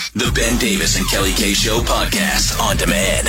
The Ben Davis and Kelly K Show podcast on demand.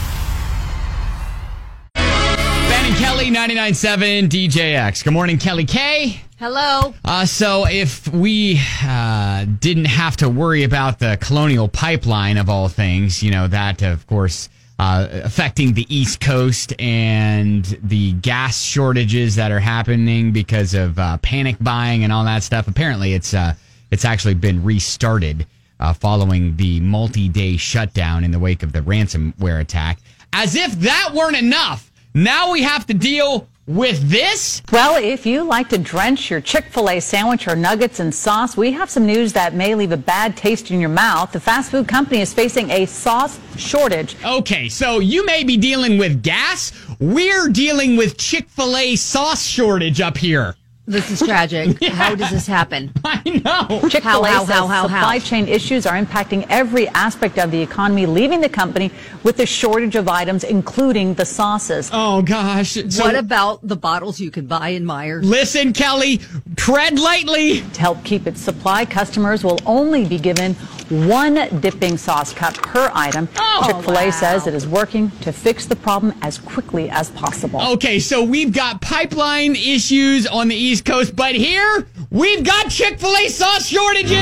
Ben and Kelly, 99.7 DJX. Good morning, Kelly K. Hello. So if we didn't have to worry about the Colonial Pipeline of all things, you know, that, of course, affecting the East Coast and the gas shortages that are happening because of panic buying and all that stuff. Apparently, it's actually been restarted following the multi-day shutdown in the wake of the ransomware attack. As if that weren't enough, now we have to deal with this? Well, if you like to drench your Chick-fil-A sandwich or nuggets in sauce, we have some news that may leave a bad taste in your mouth. The fast food company is facing a sauce shortage. Okay, so you may be dealing with gas. We're dealing with Chick-fil-A sauce shortage up here. This is tragic. Yeah. How does this happen? I know. Chick-fil-A says How? supply chain issues are impacting every aspect of the economy, leaving the company with a shortage of items, including the sauces. Oh, gosh. So, What about the bottles you can buy in Meijer? listen, Kelly, tread lightly. To help keep its supply, customers will only be given one dipping sauce cup per item. Oh, Chick-fil-A wow. says it is working to fix the problem as quickly as possible. Okay, so we've got pipeline issues on the East Coast, but here we've got Chick-fil-A sauce shortages.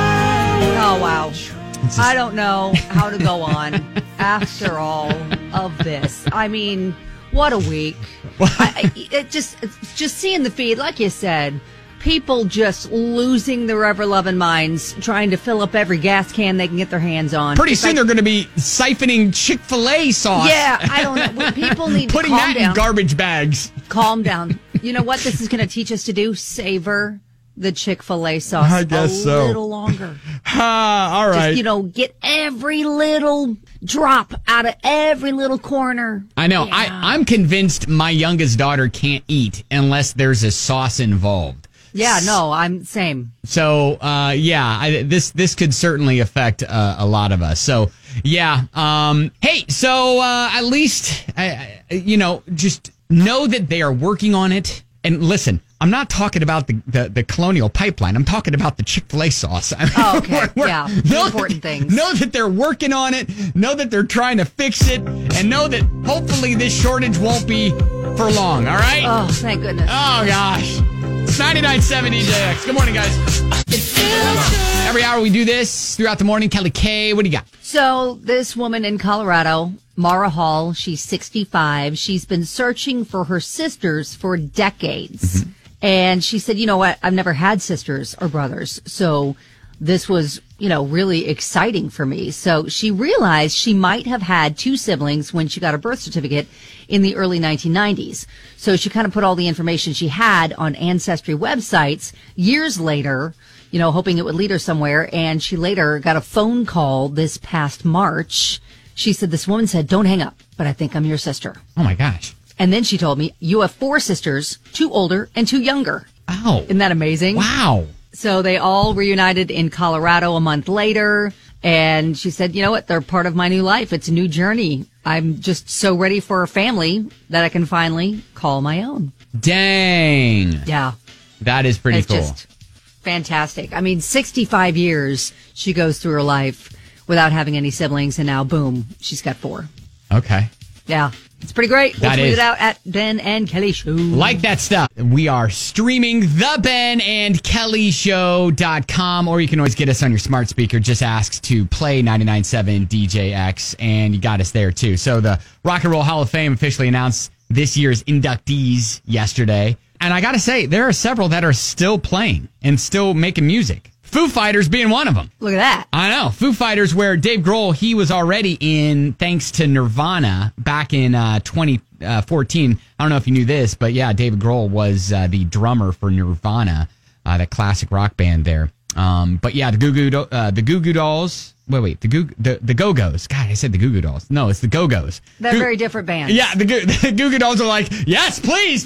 Oh, wow. I don't know how to go on after all of this. I mean, what a week. It's just seeing the feed, like you said, people just losing their ever-loving minds, trying to fill up every gas can they can get their hands on. Pretty soon they're going to be siphoning Chick-fil-A sauce. Yeah, I don't know. People need to Putting calm that down. in garbage bags. Calm down. You know what this is going to teach us to do? Savor the Chick-fil-A sauce I guess a so. little longer. All right. Just, get every little drop out of every little corner. I know. Yeah. I'm convinced my youngest daughter can't eat unless there's a sauce involved. Yeah, no, I'm same. So, this could certainly affect a lot of us. So, yeah. Hey, so at least, just know that they are working on it. And listen, I'm not talking about the Colonial Pipeline. I'm talking about the Chick-fil-A sauce. Oh, okay. Yeah, important things. Know that they're working on it. Know that they're trying to fix it. And know that hopefully this shortage won't be for long. All right? Oh, thank goodness. Oh, gosh. It's 99.7 DJX. Good morning, guys. Every hour we do this throughout the morning. Kelly K, what do you got? So this woman in Colorado, Mara Hall, she's 65. She's been searching for her sisters for decades. Mm-hmm. And she said, you know what? I've never had sisters or brothers. So this was, really exciting for me. So she realized she might have had two siblings when she got her birth certificate in the early 1990s. So she kind of put all the information she had on ancestry websites years later, hoping it would lead her somewhere. And she later got a phone call this past March. She said, this woman said, don't hang up, but I think I'm your sister. Oh, my gosh. And then she told me, you have 4 sisters, 2 older and 2 younger. Oh. Isn't that amazing? Wow. So they all reunited in Colorado a month later. And she said, you know what? They're part of my new life. It's a new journey. I'm just so ready for a family that I can finally call my own. Dang. Yeah. That is pretty cool. Just fantastic. I mean, 65 years she goes through her life without having any siblings. And now, boom, she's got 4. Okay. Yeah. It's pretty great. We'll That tweet is. it out at Ben and Kelly Show. Like that stuff. We are streaming the Ben and Kelly Show.com, or you can always get us on your smart speaker. Just ask to play 99.7 DJX, and you got us there too. So the Rock and Roll Hall of Fame officially announced this year's inductees yesterday. And I got to say, there are several that are still playing and still making music. Foo Fighters being one of them. Look at that. I know. Foo Fighters, where Dave Grohl, he was already in thanks to Nirvana back in 2014. I don't know if you knew this, but yeah, David Grohl was the drummer for Nirvana, that classic rock band there. But yeah, the Goo Goo Dolls. Wait, the Go Go's. God, I said the Goo Goo Dolls. No, it's the Go Go's. They're very different bands. Yeah, the Goo Goo Dolls are like, yes, please.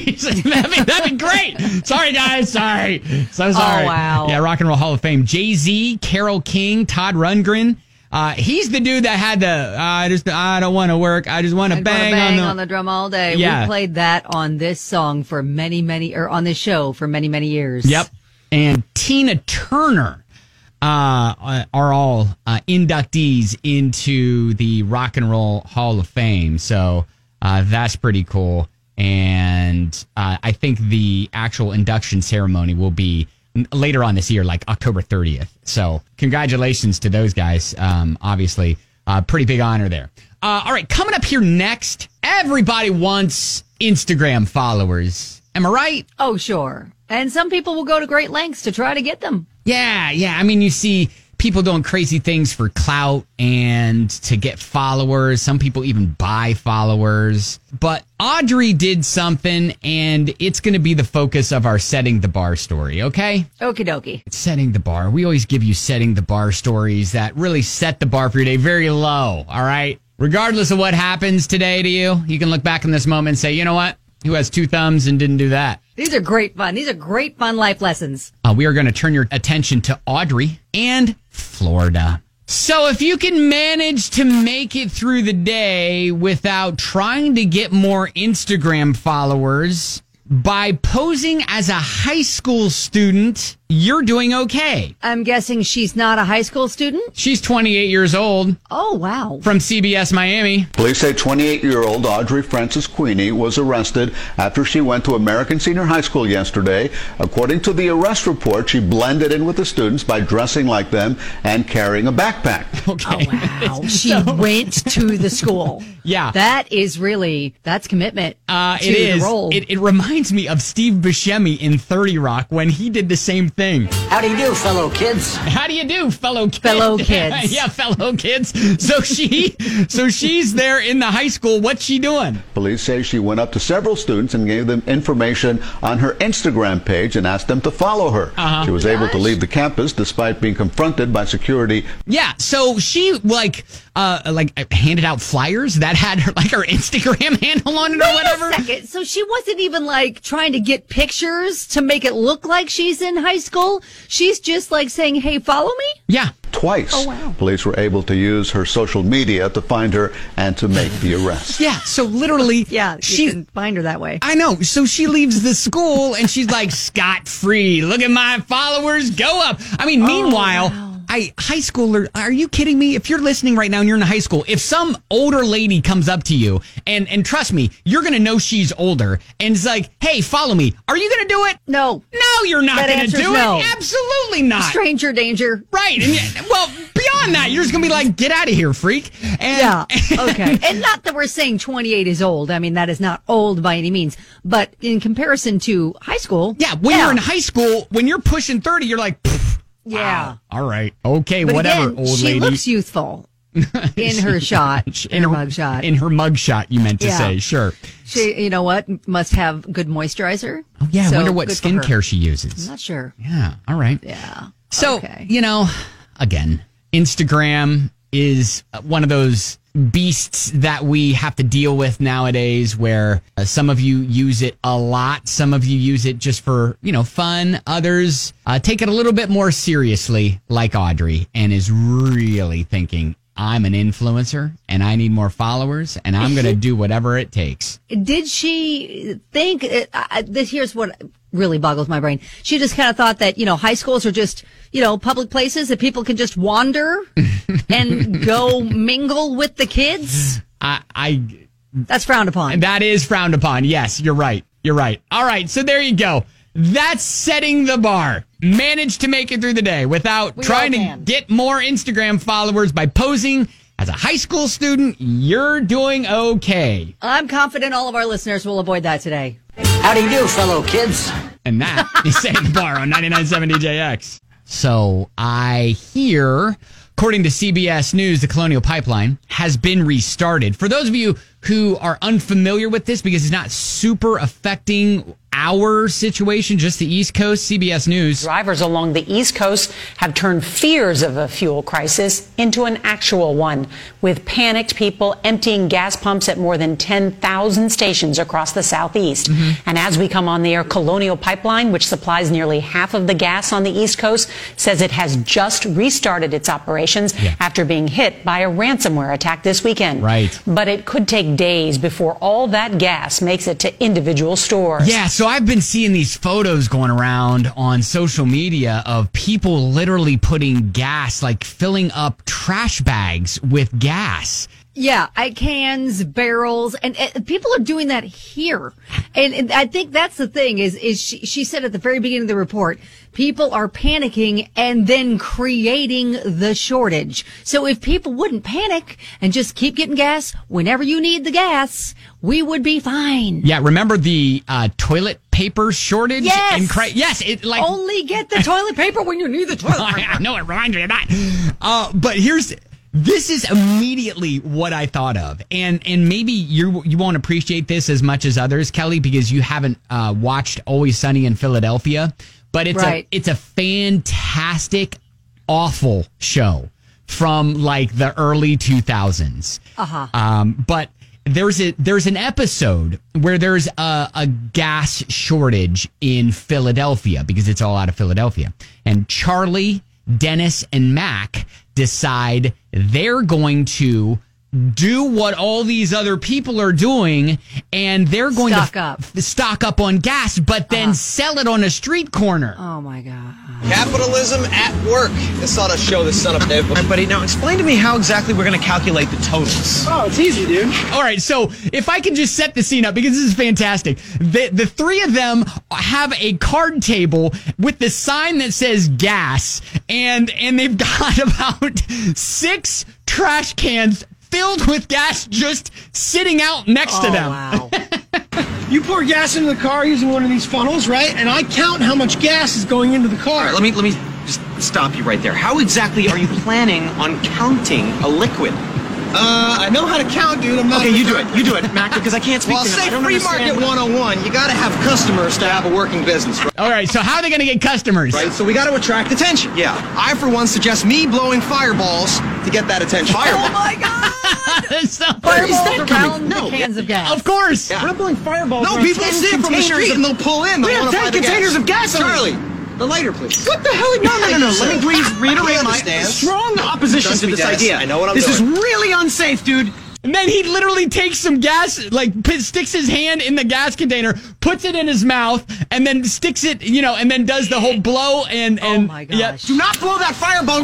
that'd be great. Sorry, guys. Sorry. So sorry. Oh, wow. Yeah, Rock and Roll Hall of Fame. Jay-Z, Carole King, Todd Rundgren. He's the dude that had I don't want to work. I just want to bang on the drum all day. Yeah. We played that on this song for on this show for many, many years. Yep. And Tina Turner. are all inductees into the Rock and Roll Hall of Fame. So that's pretty cool. And I think the actual induction ceremony will be later on this year, like October 30th. So congratulations to those guys. Obviously, pretty big honor there. All right, coming up here next, everybody wants Instagram followers. Am I right? Oh, sure. And some people will go to great lengths to try to get them. Yeah. I mean, you see people doing crazy things for clout and to get followers. Some people even buy followers. But Audrey did something, and it's going to be the focus of our Setting the Bar story, okay? Okie dokie. Setting the bar. We always give you Setting the Bar stories that really set the bar for your day very low, all right? Regardless of what happens today to you, you can look back in this moment and say, you know what? Who has two thumbs and didn't do that? These are great fun. These are great fun life lessons. We are going to turn your attention to Audrey and Florida. So if you can manage to make it through the day without trying to get more Instagram followers by posing as a high school student, you're doing okay. I'm guessing she's not a high school student? She's 28 years old. Oh, wow. From CBS Miami. Police say 28-year-old Audrey Francis Queenie was arrested after she went to American Senior High School yesterday. According to the arrest report, she blended in with the students by dressing like them and carrying a backpack. Okay. Oh, wow. She went to the school. Yeah. That's commitment to it is. the role. It reminds me of Steve Buscemi in 30 Rock when he did the same thing. How do you do, fellow kids? How do you do, fellow kids? Fellow kids. Yeah, fellow kids. So she's there in the high school. What's she doing? Police say she went up to several students and gave them information on her Instagram page and asked them to follow her. She was able to leave the campus despite being confronted by security. Yeah, so she handed out flyers that had her Instagram handle on it or whatever. Wait a second. So she wasn't even trying to get pictures to make it look like she's in high school. She's just saying, "Hey, follow me." Yeah. Twice. Oh, wow. Police were able to use her social media to find her and to make the arrest. Yeah, so literally, Yeah, you can find her that way. I know. So she leaves the school and she's like, scot-free. Look at my followers go up. I mean, meanwhile, wow. high schooler, are you kidding me? If you're listening right now and you're in high school, if some older lady comes up to you and trust me, you're going to know she's older and it's like, hey, follow me. Are you going to do it? No. No, you're not That going to answer's do no. it. Absolutely not. Stranger danger. Right. And well, beyond that, you're just going to be like, get out of here, freak. And, Yeah. Okay. And not that we're saying 28 is old. I mean, that is not old by any means. But in comparison to high school. Yeah. When you're in high school, when you're pushing 30, you're like, Yeah. wow. All right. Okay. But whatever, again, old she lady. looks youthful in her shot, in her mug shot. In her mug shot, you meant to say. Sure. She, you know what, must have good moisturizer. Oh, yeah. I So, wonder what good for her. skincare she uses. I'm not sure. Yeah. All right. Yeah. So, Okay. again, Instagram is one of those beasts that we have to deal with nowadays where some of you use it a lot. Some of you use it just for, fun. Others take it a little bit more seriously, like Audrey, and is really thinking, I'm an influencer and I need more followers and I'm going to do whatever it takes. Did she think, here's what really boggles my brain. She just kind of thought that, high schools are just, public places that people can just wander and go mingle with the kids. That's frowned upon. That is frowned upon. Yes, you're right. You're right. All right. So there you go. That's setting the bar. Managed to make it through the day without trying to get more Instagram followers by posing as a high school student. You're doing okay. I'm confident all of our listeners will avoid that today. How do you do, fellow kids? And that is setting the bar on 99.7 DJX. So I hear, according to CBS News, the Colonial Pipeline has been restarted. For those of you who are unfamiliar with this, because it's not super affecting our situation, just the East Coast, CBS News. Drivers along the East Coast have turned fears of a fuel crisis into an actual one, with panicked people emptying gas pumps at more than 10,000 stations across the Southeast. And as we come on the air, Colonial Pipeline, which supplies nearly half of the gas on the East Coast, says it has just restarted its operations after being hit by a ransomware attack this weekend. Right. But it could take days before all that gas makes it to individual stores. Yeah, so So I've been seeing these photos going around on social media of people literally putting gas, like filling up trash bags with gas. Yeah, cans, barrels, and people are doing that here. And I think that's the thing is she said at the very beginning of the report, people are panicking and then creating the shortage. So if people wouldn't panic and just keep getting gas whenever you need the gas, we would be fine. Yeah, remember the toilet paper shortage? Yes. Yes. Only get the toilet paper when you need the toilet paper. I know, it reminds me of that. But this is immediately what I thought of. And maybe you won't appreciate this as much as others, Kelly, because you haven't watched Always Sunny in Philadelphia. But it's a fantastic, awful show from like the early 2000s. But there's an episode where there's a gas shortage in Philadelphia because it's all out of Philadelphia. And Charlie, Dennis, and Mac decide they're going to do what all these other people are doing, and they're going to stock up on gas, but then sell it on a street corner. Oh my God. Capitalism at work. This ought to show the son of a... All right, buddy, now explain to me how exactly we're going to calculate the totals. Oh, it's easy, dude. All right, so if I can just set the scene up, because this is fantastic. The three of them have a card table with the sign that says gas, and they've got about 6 trash cans filled with gas just sitting out next to them. Wow. You pour gas into the car using one of these funnels, right? And I count how much gas is going into the car. All right, let me just stop you right there. How exactly are you planning on counting a liquid? I know how to count, dude. I'm not... Okay, you do it, Mac, because I can't speak to him. Say I don't free understand market 101. You got to have customers to have a working business, right? All right, so how are they going to get customers? Right, so we got to attract attention. Yeah. I, for one, suggest me blowing fireballs to get that attention. Oh my God! Fireballs around the cans of gas. Of course. Yeah. We're not blowing fireballs. No, around people 10 see it from the street and they'll pull in. We have 10 containers of gas. Charlie, the lighter, please. What the hell? No. Let me please reiterate my strong opposition to this idea. I know what I'm doing. This is really unsafe, dude. And then he literally takes some gas, like sticks his hand in the gas container, puts it in his mouth, and then sticks it, and then does the whole blow and oh my gosh. Yeah. Do not blow that fireball.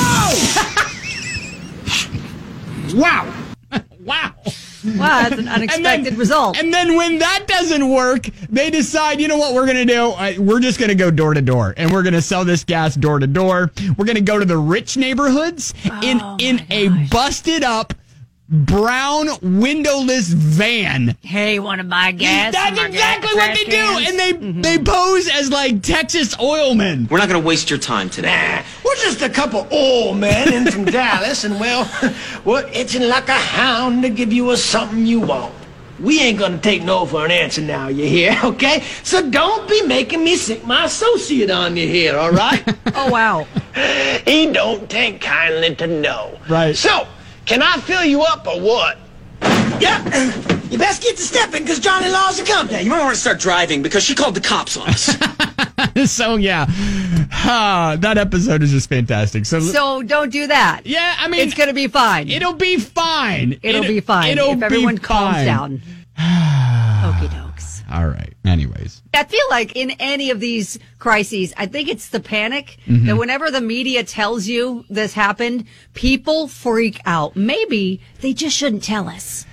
Whoa! Wow. Wow. Wow, that's an unexpected result. And then when that doesn't work, they decide, you know what we're going to do? We're just going to go door to door, and we're going to sell this gas door to door. We're going to go to the rich neighborhoods in a busted up brown windowless van. Hey, want to buy gas? That's exactly what they do, and they pose as like Texas oilmen. We're not going to waste your time today. Nah, we're just a couple old men in from Dallas, and we're itching like a hound to give you something you want. We ain't gonna take no for an answer now, you hear, okay? So don't be making me sick my associate on you here, all right? Oh, wow. He don't take kindly to no. Right. So, can I fill you up or what? Yeah. You best get to stepping, because Johnny Laws are coming. Yeah, you might want to start driving, because she called the cops on us. So, yeah. That episode is just fantastic. So don't do that. Yeah, I mean... It's going to be fine. It'll be fine. It'll be fine if everyone calms down. Okie dokes. All right. Anyways. I feel like in any of these crises, I think it's the panic that whenever the media tells you this happened, people freak out. Maybe they just shouldn't tell us.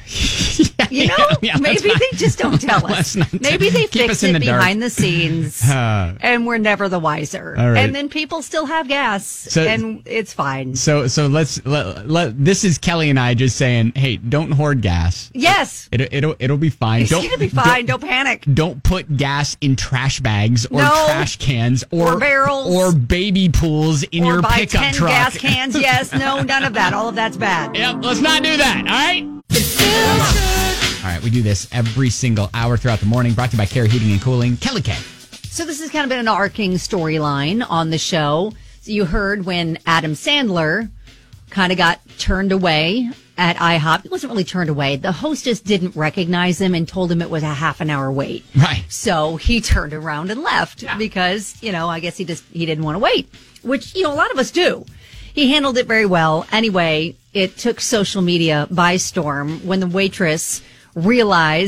Maybe they just don't tell us. Maybe they fix it behind the scenes and we're never the wiser. Right. And then people still have gas and it's fine. So let's let this is Kelly and I just saying, hey, don't hoard gas. Yes. It'll be fine. It's going to be fine. Don't panic. Don't put gas in trash bags or trash cans or barrels or baby pools in your pickup 10 truck. Gas cans. Yes. No, none of that. All of that's bad. Yep. Let's not do that. All right. All right, we do this every single hour throughout the morning. Brought to you by Care Heating and Cooling. Kelly K. So this has kind of been an arcing storyline on the show. So you heard when Adam Sandler kind of got turned away at IHOP. He wasn't really turned away. The hostess didn't recognize him and told him it was a half an hour wait. Right. So he turned around and left because, I guess he didn't want to wait, which, a lot of us do. He handled it very well. Anyway, it took social media by storm when the waitress realized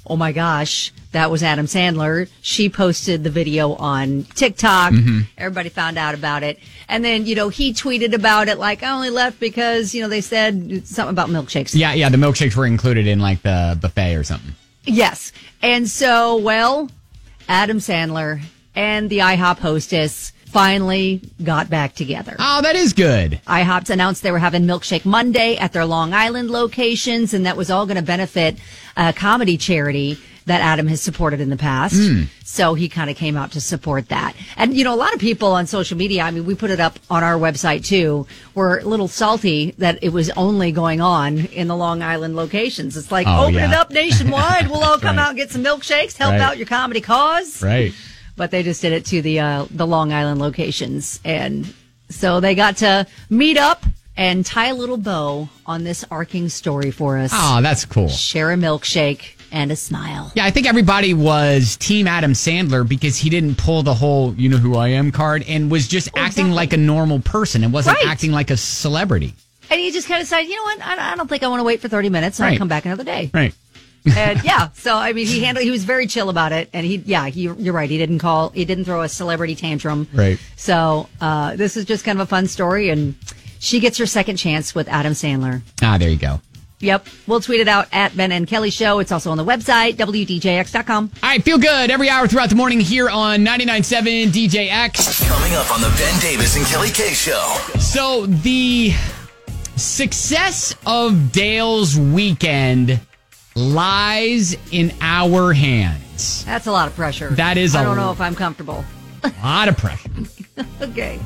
oh my gosh, that was Adam Sandler. She posted the video on TikTok. Everybody found out about it. And then, he tweeted about it like, I only left because, they said something about milkshakes. Yeah, the milkshakes were included in like the buffet or something. Yes. And so, Adam Sandler and the IHOP hostess finally got back together. Oh, that is good. IHOP's announced they were having Milkshake Monday at their Long Island locations, and that was all going to benefit a comedy charity that Adam has supported in the past. So he kind of came out to support that. And, a lot of people on social media, we put it up on our website too, were a little salty that it was only going on in the Long Island locations. It's like, open it up nationwide. We'll all come out and get some milkshakes, help out your comedy cause. Right. But they just did it to the Long Island locations. And so they got to meet up and tie a little bow on this arcing story for us. Oh, that's cool. Share a milkshake and a smile. Yeah, I think everybody was Team Adam Sandler because he didn't pull the whole "you know who I am" card and was just acting like a normal person and wasn't acting like a celebrity. And he just kind of decided, you know what, I don't think I want to wait for 30 minutes. I'll come back another day. Right. And so he was very chill about it. And you're right. He didn't throw a celebrity tantrum. Right. So this is just kind of a fun story, and she gets her second chance with Adam Sandler. Ah, there you go. Yep. We'll tweet it out at Ben and Kelly Show. It's also on the website, WDJX.com. All right. Feel good every hour throughout the morning here on 99.7 DJX. Coming up on the Ben Davis and Kelly K Show. So the success of Dale's weekend lies in our hands. That's a lot of pressure. That is I don't know if I'm comfortable. A lot of pressure. Okay.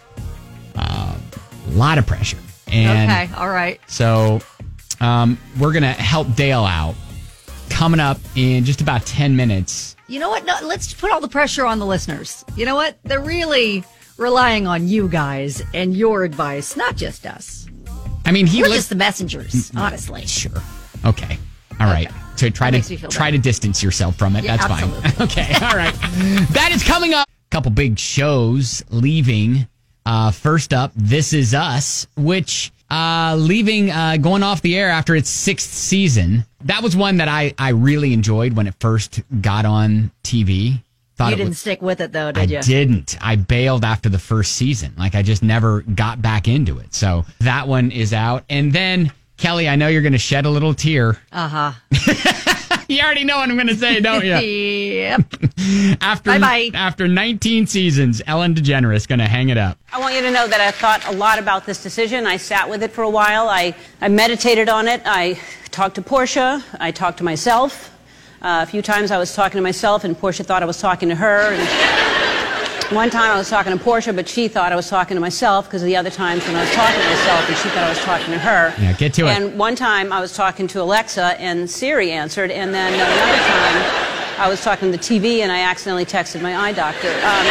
A lot of pressure. And okay. All right. So we're going to help Dale out coming up in just about 10 minutes. You know what? No, let's put all the pressure on the listeners. You know what? They're really relying on you guys and your advice, not just us. We're just the messengers, honestly. Sure. Okay. All right. So try to distance yourself from it. Yeah, that's absolutely. fine. Okay. All right. That is coming up. A couple big shows leaving. First up, This Is Us, which leaving, going off the air after its 6th season. That was one that I really enjoyed when it first got on TV. You didn't stick with it, though, did you? I didn't. I bailed after the first season. I just never got back into it. So that one is out. And then, Kelly, I know you're going to shed a little tear. Uh-huh. You already know what I'm going to say, don't you? Yep. Bye-bye. After 19 seasons, Ellen DeGeneres going to hang it up. I want you to know that I thought a lot about this decision. I sat with it for a while. I meditated on it. I talked to Portia. I talked to myself. A few times I was talking to myself, and Portia thought I was talking to her. And one time I was talking to Portia, but she thought I was talking to myself because of the other times when I was talking to myself, and she thought I was talking to her. Yeah, get to it. And one time I was talking to Alexa, and Siri answered. And then another time I was talking to the TV, and I accidentally texted my eye doctor.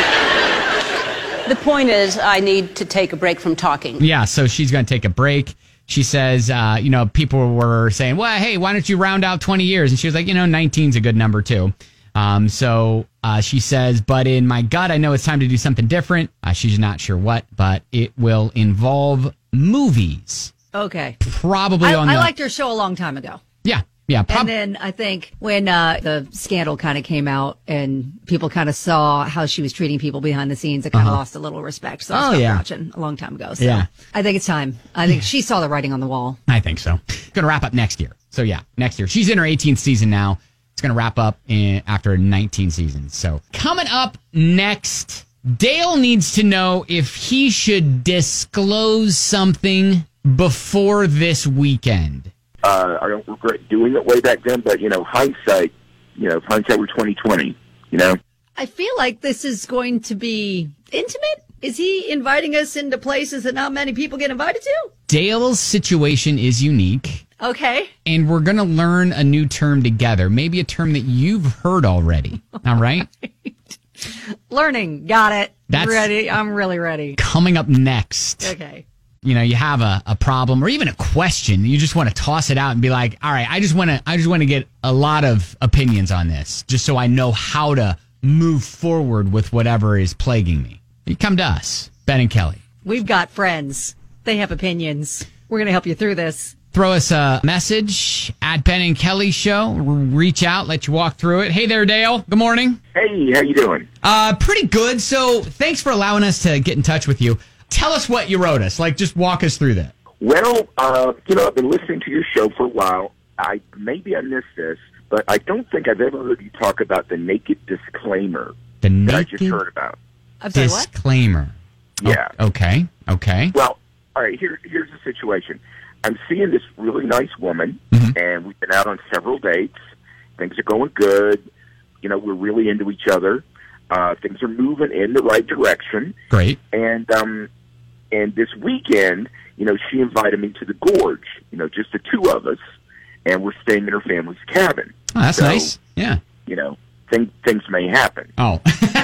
The point is, I need to take a break from talking. Yeah, so she's going to take a break. She says, people were saying, well, hey, why don't you round out 20 years? And she was like, 19's a good number, too. So she says, but in my gut, I know it's time to do something different. She's not sure what, but it will involve movies. Okay. Probably I liked her show a long time ago. Yeah. And then I think when the scandal kind of came out and people kind of saw how she was treating people behind the scenes, I kind of lost a little respect. So I stopped watching a long time ago. So I think it's time. I think she saw the writing on the wall. I think so. Going to wrap up next year. So next year. She's in her 18th season now. It's going to wrap up after 19 seasons. So coming up next, Dale needs to know if he should disclose something before this weekend. I don't regret doing it way back then, but, hindsight, if hindsight were 20/20, I feel like this is going to be intimate. Is he inviting us into places that not many people get invited to? Dale's situation is unique. Okay. And we're going to learn a new term together, maybe a term that you've heard already. All right? Learning. Got it. That's ready. I'm really ready. Coming up next. Okay. You have a problem or even a question. You just want to toss it out and be like, all right, I just want to get a lot of opinions on this just so I know how to move forward with whatever is plaguing me. You come to us, Ben and Kelly. We've got friends. They have opinions. We're going to help you through this. throw us a message at Ben and Kelly Show. Reach out, let you walk through it. Hey there, Dale. Good morning. Hey, how you doing? Pretty good. So thanks for allowing us to get in touch with you. Tell us what you wrote us. Like, just walk us through that. Well, I've been listening to your show for a while. Maybe I missed this, but I don't think I've ever heard you talk about the naked disclaimer that I just heard about. I'm sorry, what? Disclaimer. Yeah. Oh, okay. Well, all right, here's the situation. I'm seeing this really nice woman, and we've been out on several dates. Things are going good. We're really into each other. Things are moving in the right direction. Great. And this weekend, she invited me to the Gorge, just the two of us, and we're staying in her family's cabin. Oh, that's nice. Yeah. Things may happen. Oh.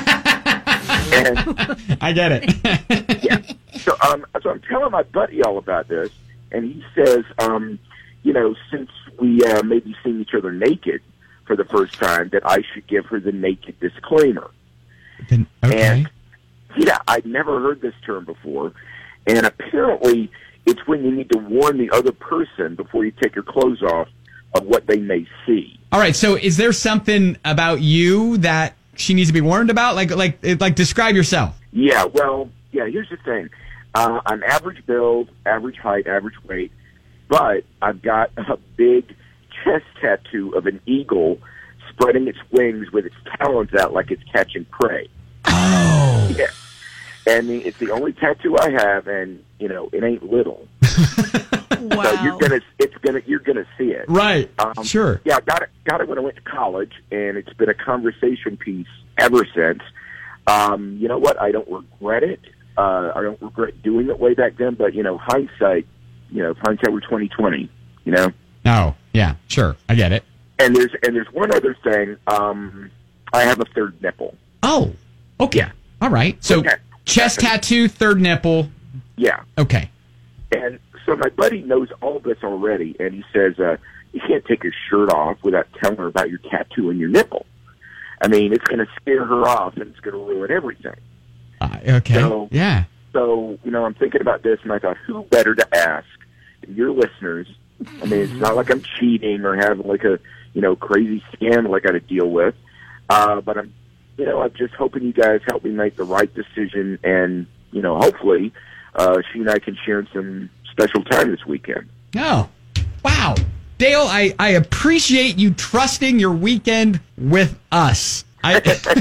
And, I get it. Yeah. So I'm telling my buddy all about this, and he says, since we may be seeing each other naked for the first time, that I should give her the naked disclaimer. Okay. And, I'd never heard this term before, and apparently it's when you need to warn the other person before you take your clothes off of what they may see. All right, so is there something about you that she needs to be warned about? Like describe yourself. Yeah, here's the thing. I'm average build, average height, average weight, but I've got a big chest tattoo of an eagle spreading its wings with its talons out like it's catching prey. Oh. Yeah. And it's the only tattoo I have, and it ain't little. Wow. So you're gonna see it. Right. Sure. Yeah, I got it when I went to college, and it's been a conversation piece ever since. You know what? I don't regret it. I don't regret doing it way back then, but hindsight, if hindsight were 20/20, Oh, yeah, sure. I get it. And there's one other thing. I have a third nipple. Oh. Okay. Yeah. All right. So chest tattoo, third nipple. Yeah. Okay. And so my buddy knows all this already, and he says, you can't take your shirt off without telling her about your tattoo and your nipple. I mean, it's going to scare her off, and it's going to ruin everything. Okay. So, yeah. So, I'm thinking about this, and I thought, who better to ask than your listeners? I mean, it's not like I'm cheating or having like a, crazy scandal I got to deal with. But I'm just hoping you guys help me make the right decision, and, hopefully, she and I can share some special time this weekend. Oh, wow. Dale, I appreciate you trusting your weekend with us. I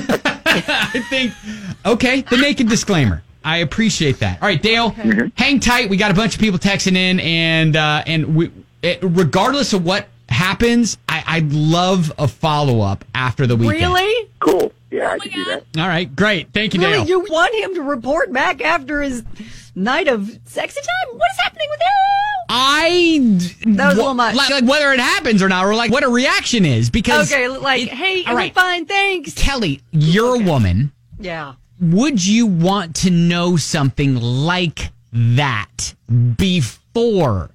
think, okay, the naked disclaimer. I appreciate that. All right, Dale, hang tight. We got a bunch of people texting in, and regardless of what happens, I'd love a follow-up after the weekend. Really? Cool. Yeah, I can do that. All right, great. Thank you, Dale. Really? You want him to report back after his night of sexy time? What is happening with him? That was a little much. Like whether it happens or not, or like what a reaction is. Because hey, all right, fine, thanks. Kelly, you're a woman. Yeah. Would you want to know something like that before?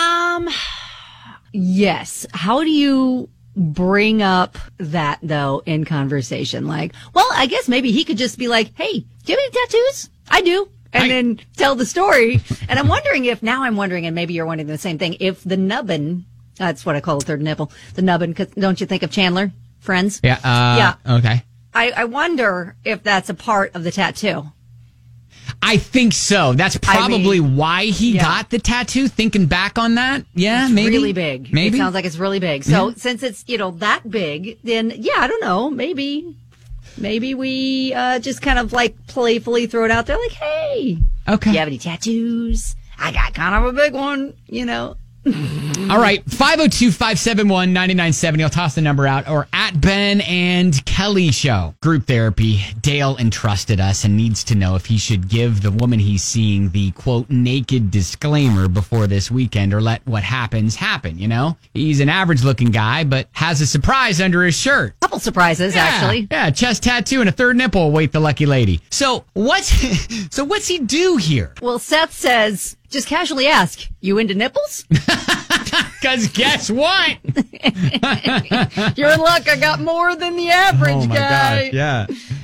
Yes. How do you bring up that, though, in conversation? Like, well, I guess maybe he could just be like, hey, do you have any tattoos? I do. And then tell the story. And I'm wondering, and maybe you're wondering the same thing, if the nubbin, that's what I call the third nipple, the nubbin, because don't you think of Chandler? Friends? Yeah. Yeah. Okay. I wonder if that's a part of the tattoo. I think so. That's probably why he got the tattoo, thinking back on that. Yeah, it's maybe. really big. Maybe. It sounds like it's really big. So since it's, that big, then, I don't know, maybe we just kind of like playfully throw it out there like, hey, okay, you have any tattoos? I got kind of a big one, All right, 502-571-9970. I'll toss the number out, or at Ben and Kelly Show. Group therapy. Dale entrusted us and needs to know if he should give the woman he's seeing the, quote, naked disclaimer before this weekend, or let what happens happen, He's an average-looking guy, but has a surprise under his shirt. Couple surprises, actually. Yeah, chest tattoo and a third nipple await the lucky lady. So what's he do here? Well, Seth says, just casually ask, you into nipples? Because guess what? You're in luck. I got more than the average guy. Gosh, yeah.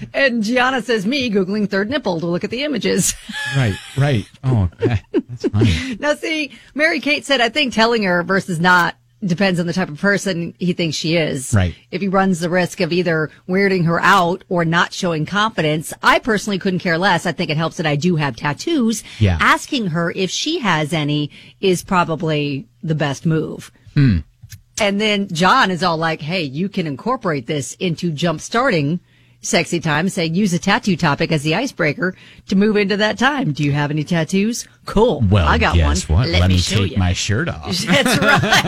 And Gianna says, me Googling third nipple to look at the images. Right. Oh, okay. That's funny. Now, see, Mary Kate said, I think telling her versus not depends on the type of person he thinks she is. Right. If he runs the risk of either weirding her out or not showing confidence, I personally couldn't care less. I think it helps that I do have tattoos. Yeah. Asking her if she has any is probably the best move. And then John is all like, hey, you can incorporate this into jump starting sexy time, saying use a tattoo topic as the icebreaker to move into that time. Do you have any tattoos? Cool. Well, I got guess one. what? Let me show take you. my shirt off. That's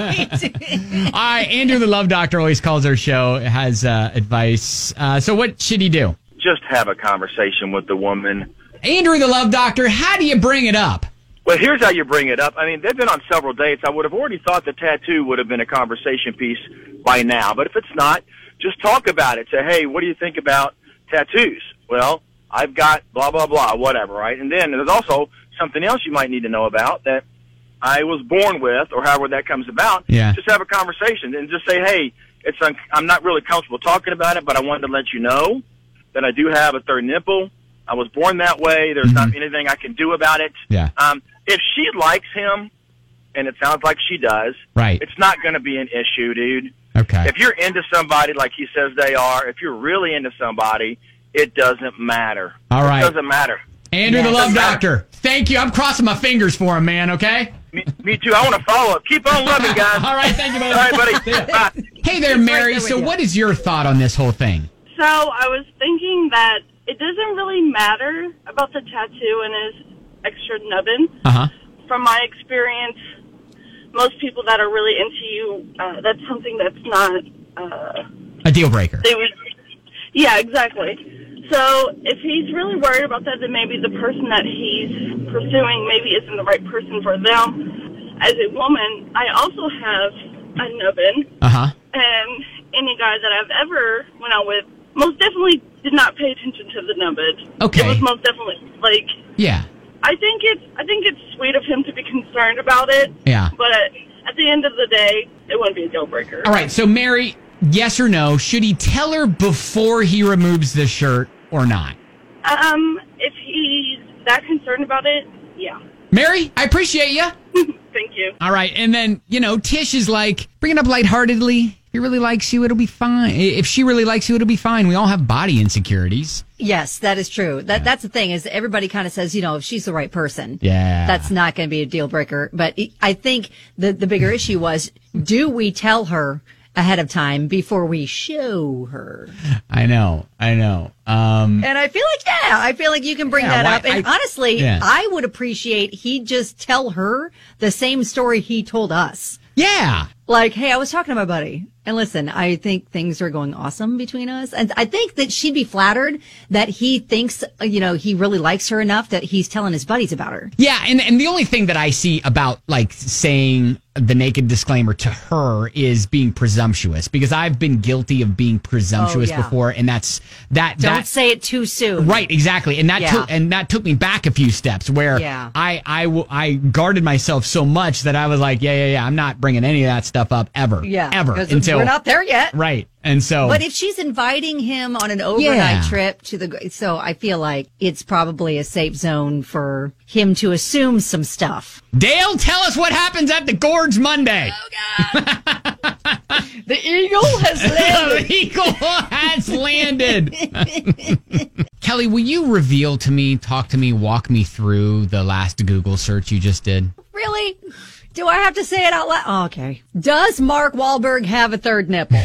right. Andrew, the Love Doctor, always calls our show, has advice. So what should he do? Just have a conversation with the woman. Andrew, the Love Doctor, how do you bring it up? Well, here's how you bring it up. I mean, they've been on several dates. I would have already thought the tattoo would have been a conversation piece by now. But if it's not, just talk about it. Say, hey, what do you think about tattoos? Well, I've got blah, blah, blah, whatever, right? And then there's also something else you might need to know about that I was born with, or however that comes about. Yeah. Just have a conversation and just say, hey, I'm not really comfortable talking about it, but I wanted to let you know that I do have a third nipple. I was born that way. There's not anything I can do about it. Yeah. If she likes him, and it sounds like she does, right, it's not going to be an issue, dude. Okay. If you're into somebody like he says they are, if you're really into somebody, it doesn't matter. All right. It doesn't matter. Andrew, the Love Doctor, thank you. I'm crossing my fingers for him, man, okay? Me too. I want to follow up. Keep on loving, guys. All right, thank you, buddy. All right, buddy. Bye. Hey there, Mary. So what is your thought on this whole thing? So I was thinking that it doesn't really matter about the tattoo and his extra nubbin. Uh-huh. From my experience, most people that are really into you, that's something that's not A deal breaker. Yeah, exactly. So if he's really worried about that, then maybe the person that he's pursuing maybe isn't the right person for them. As a woman, I also have a nubbin. Uh-huh. And any guy that I've ever went out with most definitely did not pay attention to the nubbin. Okay. It was most definitely, like... Yeah. I think it's sweet of him to be concerned about it. Yeah. But at the end of the day, it wouldn't be a deal breaker. All right, so Mary, yes or no, should he tell her before he removes the shirt or not? If he's that concerned about it, yeah. Mary, I appreciate you. Thank you. All right, and then, Tish is like, bring it up lightheartedly. If he really likes you, it'll be fine. If she really likes you, it'll be fine. We all have body insecurities. Yes, that is true. That's the thing is everybody kind of says, if she's the right person, that's not going to be a deal breaker. But I think the bigger issue was, do we tell her ahead of time before we show her? I know. And I feel like you can bring that up. And honestly, I would appreciate he just tell her the same story he told us. Yeah. Like, hey, I was talking to my buddy, and listen, I think things are going awesome between us. And I think that she'd be flattered that he thinks, he really likes her enough that he's telling his buddies about her. Yeah, and the only thing that I see about, saying the naked disclaimer to her is being presumptuous, because I've been guilty of being presumptuous before, and that's that. Don't say it too soon. Right, exactly, and that took me back a few steps where I guarded myself so much that I was like, I'm not bringing any of that stuff up ever, ever, until we're not there yet, right? And so, but if she's inviting him on an overnight trip so I feel like it's probably a safe zone for him to assume some stuff. Dale, tell us what happens at the Gorge Monday. Oh God! The eagle has landed. The eagle has landed. Kelly, will you talk to me, walk me through the last Google search you just did? Really? Do I have to say it out loud? Oh, okay. Does Mark Wahlberg have a third nipple?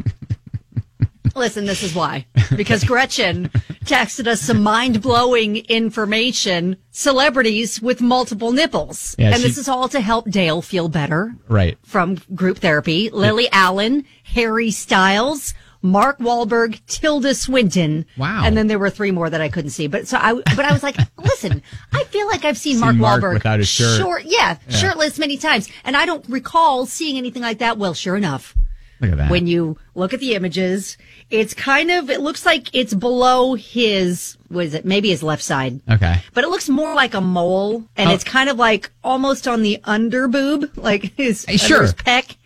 Listen, this is why. Because Gretchen texted us some mind-blowing information, celebrities with multiple nipples. Yeah, and this is all to help Dale feel better. Right. From group therapy. Lily Allen, Harry Styles, Mark Wahlberg, Tilda Swinton. Wow. And then there were 3 more that I couldn't see. But I was like, listen, I feel like I've seen Mark Wahlberg without his shirt. Shirtless many times. And I don't recall seeing anything like that. Well, sure enough. Look at that. When you look at the images, it looks like it's below his, maybe his left side. Okay. But it looks more like a mole, and it's kind of like almost on the under boob, like his, under his pec.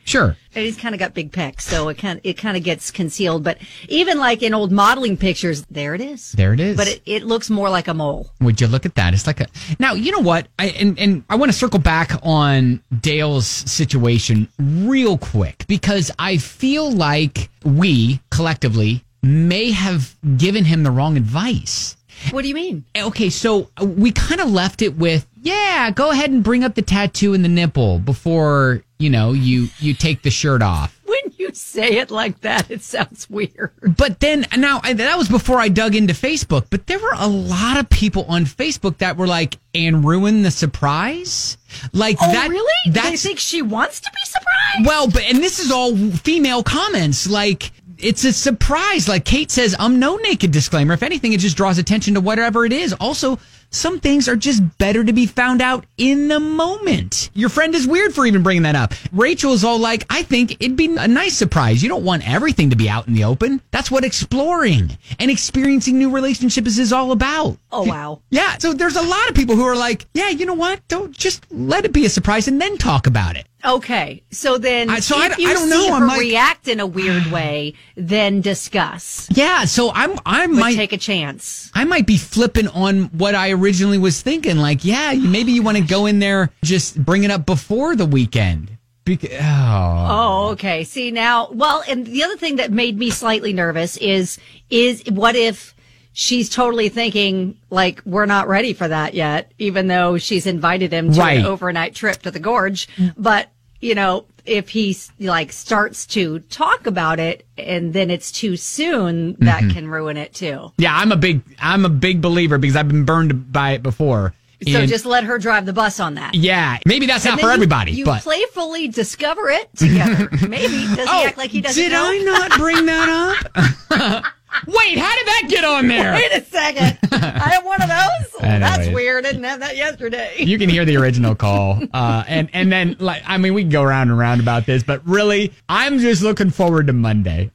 Sure. And he's kind of got big pecs, so it kind of gets concealed. But even like in old modeling pictures, there it is. There it is. But it looks more like a mole. Would you look at that? It's like a... Now, you know what? I want to circle back on Dale's situation real quick, because I feel like we, collectively, may have given him the wrong advice. What do you mean? Okay, so we kind of left it with, yeah, go ahead and bring up the tattoo in the nipple before, you take the shirt off. When you say it like that, it sounds weird. But then, now, that was before I dug into Facebook, but there were a lot of people on Facebook that were like, and ruin the surprise? Like that. Really? They think she wants to be surprised? Well, and this is all female comments, like... It's a surprise. Like Kate says, no naked disclaimer. If anything, it just draws attention to whatever it is. Also, some things are just better to be found out in the moment. Your friend is weird for even bringing that up. Rachel is all like, I think it'd be a nice surprise. You don't want everything to be out in the open. That's what exploring and experiencing new relationships is all about. Oh, wow. Yeah. So there's a lot of people who are like, yeah, you know what? Don't just let it be a surprise and then talk about it. Okay, so then if you I don't see know. her react in a weird way, then discuss. Yeah, so I might take a chance. I might be flipping on what I originally was thinking. Like, yeah, maybe you want to go in there, just bring it up before the weekend. Oh, okay. See now, and the other thing that made me slightly nervous is what if she's totally thinking, like, we're not ready for that yet, even though she's invited him to an overnight trip to the gorge. But, if he, like, starts to talk about it and then it's too soon, that can ruin it, too. Yeah, I'm a big believer because I've been burned by it before. So just let her drive the bus on that. Yeah, maybe that's not for everybody. You but playfully discover it together. Maybe. Does he act like he doesn't know? Did I not bring that up? Wait, how did that get on there? Wait a second. I have one of those? That's weird. I didn't have that yesterday. You can hear the original call. And then, we can go round and round about this, but really, I'm just looking forward to Monday.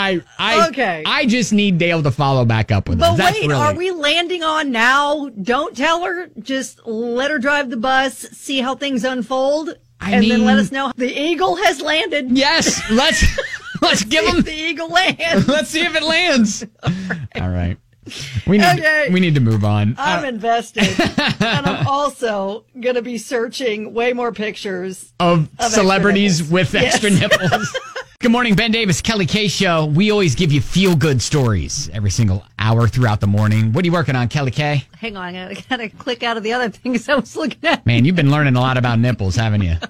I just need Dale to follow back up with us. But wait, are we landing on now? Don't tell her. Just let her drive the bus, see how things unfold, then let us know the eagle has landed. Yes, let's give him the eagle land. Let's see if it lands. All right. We need to move on. I'm invested. And I'm also going to be searching way more pictures of celebrities with extra nipples. Good morning, Ben Davis, Kelly K Show. We always give you feel-good stories every single hour throughout the morning. What are you working on, Kelly K? Hang on, I got to click out of the other things I was looking at. Man, you've been learning a lot about nipples, haven't you?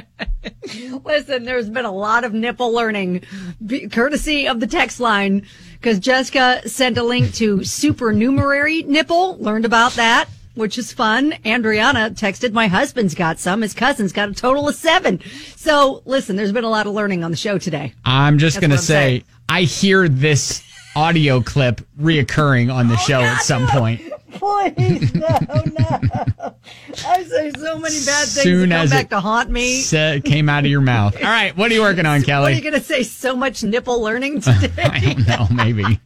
Listen, there's been a lot of nipple learning, courtesy of the text line, because Jessica sent a link to supernumerary nipple, learned about that, which is fun. Andriana texted, my husband's got some. His cousin's got a total of 7. So, listen, there's been a lot of learning on the show today. I'm just going to say, I hear this audio clip reoccurring on the show at some point. Please, no. I say so many bad things that come back to haunt me. Came out of your mouth. All right, what are you working on, Kelly? What are you going to say, so much nipple learning today? I don't know, maybe.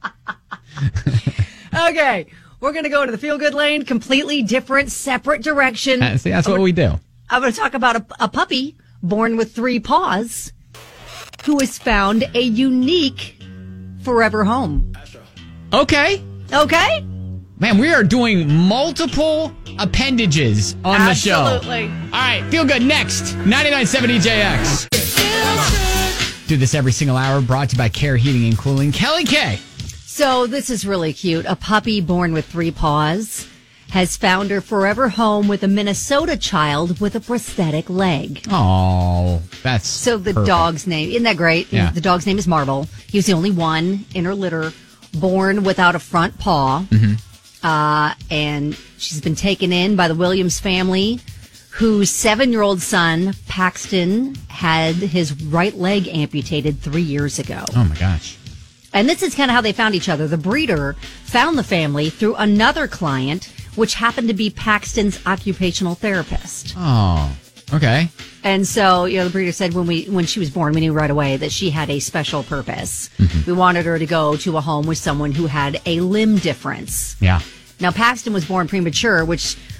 Okay. We're going to go to the feel-good lane, completely different, separate direction. That's what we do. I'm going to talk about a puppy born with 3 paws who has found a unique forever home. Okay. Man, we are doing multiple appendages on the show. Absolutely. All right, feel good next. 99.7 EJX. Do this every single hour, brought to you by Care Heating and Cooling. Kelly K. So this is really cute. A puppy born with 3 paws has found her forever home with a Minnesota child with a prosthetic leg. Oh, that's so the perfect. Dog's name. Isn't that great? Yeah. The dog's name is Marble. He was the only one in her litter born without a front paw. Mm-hmm. And she's been taken in by the Williams family, whose 7-year-old son, Paxton, had his right leg amputated 3 years ago. Oh, my gosh. And this is kind of how they found each other. The breeder found the family through another client, which happened to be Paxton's occupational therapist. Oh, okay. And so, the breeder said when she was born, we knew right away that she had a special purpose. Mm-hmm. We wanted her to go to a home with someone who had a limb difference. Yeah. Now, Paxton was born premature, which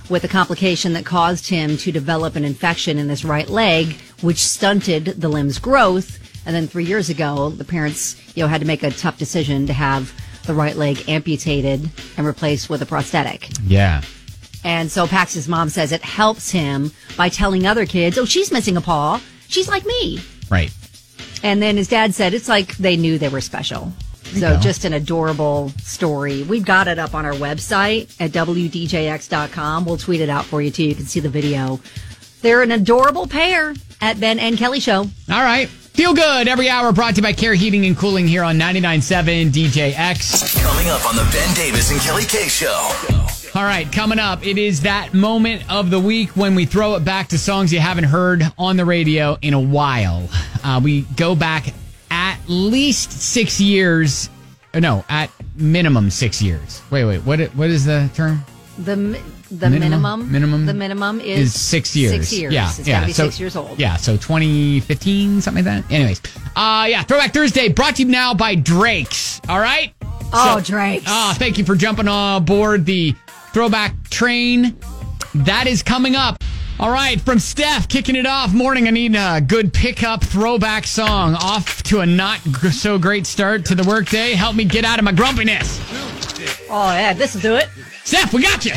with a complication that caused him to develop an infection in his right leg, which stunted the limb's growth. And then 3 years ago, the parents, had to make a tough decision to have the right leg amputated and replaced with a prosthetic. Yeah. And so Pax's mom says it helps him by telling other kids, oh, she's missing a paw. She's like me. Right. And then his dad said it's like they knew they were special. So just an adorable story. We've got it up on our website at WDJX.com. We'll tweet it out for you, too. You can see the video. They're an adorable pair at Ben and Kelly Show. All right. Feel good every hour, brought to you by Care Heating and Cooling here on 99.7 DJX. Coming up on the Ben Davis and Kelly K Show. All right, coming up, it is that moment of the week when we throw it back to songs you haven't heard on the radio in a while. We go back at least 6 years. No, at minimum 6 years. Wait. What is the term? The minimum. The minimum is 6 years. 6 years. Yeah, It's got to be 6 years old. Yeah, so 2015, something like that. Anyways, Throwback Thursday brought to you now by Drake's. All right. Drake's. Thank you for jumping on board the Throwback train. That is coming up. All right, from Steph, kicking it off. Morning, I need a good pickup throwback song. Off to a not so great start to the workday. Help me get out of my grumpiness. Oh, yeah, this will do it. Steph, we got you.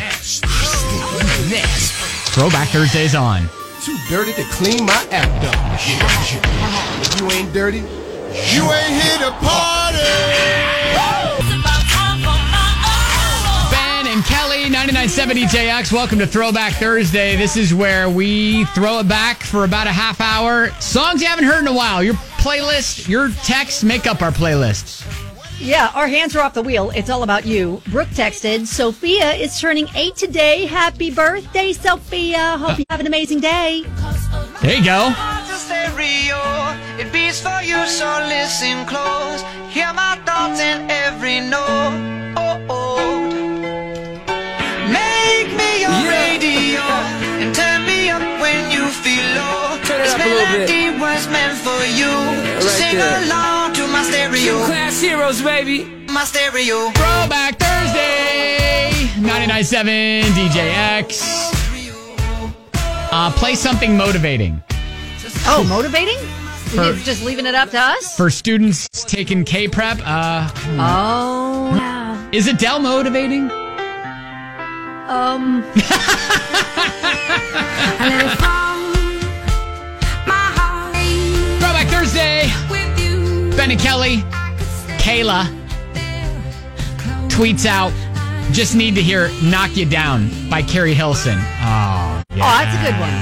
Throwback Thursday's on. Too dirty to clean my act up. If you ain't dirty, you ain't here to party. Ben and Kelly, 99.7 DJX. Welcome to Throwback Thursday. This is where we throw it back for about a half hour. Songs you haven't heard in a while. Your playlist, your texts make up our playlist. Yeah, our hands are off the wheel. It's all about you. Brooke texted, Sophia is turning 8 today. Happy birthday, Sophia. Hope you have an amazing day. There you go. It beats for you, so listen close. Hear my thoughts in every note. Make me your radio and turn me up when you feel low. This melody was meant for you. So sing along to my stereo. Two class heroes, baby. My stereo. Throwback Thursday, 99.7 DJX. Play something motivating. Oh, motivating? You're just leaving it up to us? For students taking K-Prep. Yeah. Is Adele motivating? Throwback Thursday. Ben and Kelly. Kayla tweets out, just need to hear Knock You Down by Carrie Hilson. Oh, yeah. Oh, that's a good one.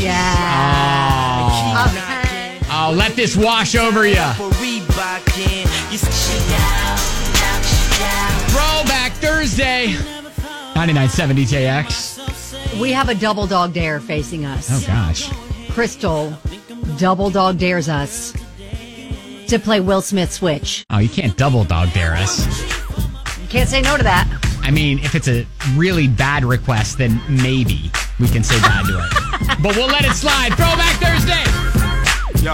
Yeah. Oh, let this wash over you. Throwback Thursday. 99.7 DJX. We have a double dog dare facing us. Oh, gosh. Crystal double dog dares us to play Will Smith Switch. Oh, you can't double dog dare us. You can't say no to that. I mean, if it's a really bad request, then maybe we can say bye to it. But we'll let it slide. Throwback Thursday. Yo.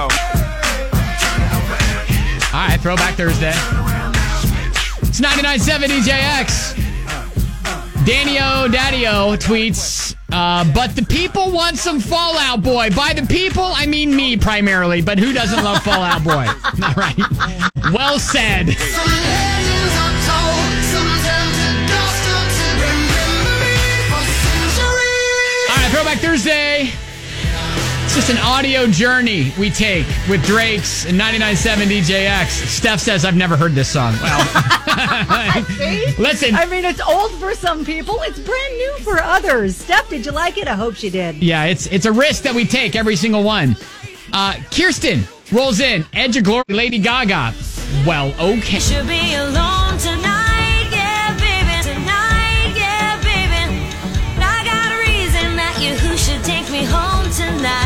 All right, Throwback Thursday. It's 99.7 DJX. Danny-O Daddy-O tweets, but the people want some Fall Out Boy. By the people, I mean me primarily, but who doesn't love Fall Out Boy? All right. Well said. All right, Throwback Thursday. It's just an audio journey we take with Drake's and 99.7 DJX. Steph says, I've never heard this song. Well, See? Listen. I mean, it's old for some people. It's brand new for others. Steph, did you like it? I hope she did. Yeah, it's a risk that we take, every single one. Kirsten rolls in. Edge of Glory, Lady Gaga. Well, okay. Should be alone tonight, yeah, baby. Tonight, yeah, baby. I got a reason that you who should take me home tonight.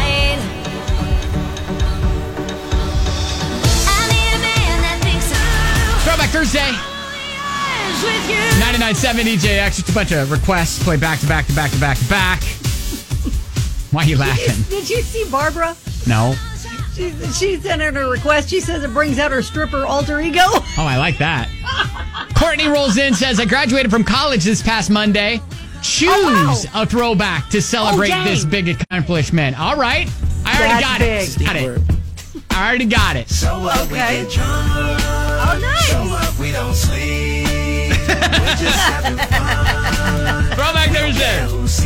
I need a man that thinks Throwback Thursday. 99.7 DJX. Just a bunch of requests. Play back to back to back to back to back. Why are you laughing? Did you see Barbara? No. She sent in a request. She says it brings out her stripper alter ego. Oh, I like that. Courtney rolls in, says, I graduated from college this past Monday. choose a throwback to celebrate this big accomplishment. All right. I already got it. I already got it. So what we get drunk. Oh, nice. Show up, we don't sleep. We're just having fun. Throwback Thursday.